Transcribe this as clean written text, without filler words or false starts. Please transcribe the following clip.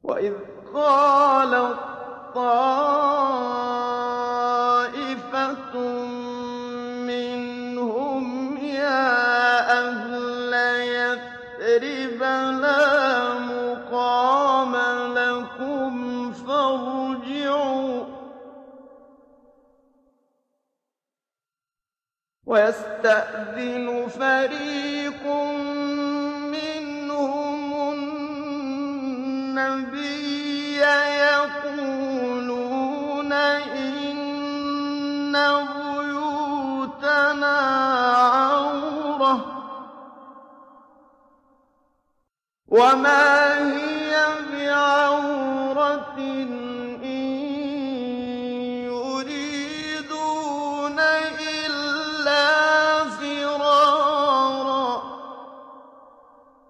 وإذ قالت طائفة منهم يا أهل يثرب لا مقام لكم فارجعوا ويستأذن فريق منهم النبي يقولون إن بيوتنا عورة وما هي